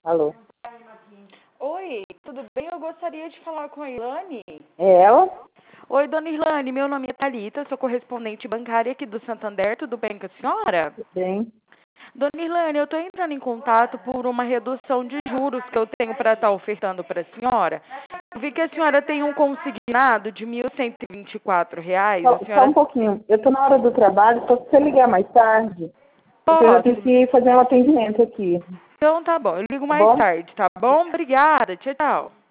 Alô? Oi, tudo bem? Eu gostaria de falar com a Ilane. É ela? Oi, dona Ilane, meu nome é Thalita, sou correspondente bancária aqui do Santander, tudo bem com a senhora? Bem. Dona Ilane, eu estou entrando em contato por uma redução de juros que eu tenho para estar ofertando para a senhora. Eu vi que a senhora tem um consignado de R$ 1.124. A Só senhora um pouquinho. Eu tô na hora do trabalho, só se você ligar mais tarde, porque eu tenho pode? que fazer um atendimento aqui. Então tá bom, eu ligo Tá mais bom? tarde, tá bom? Obrigada, tchau, tchau.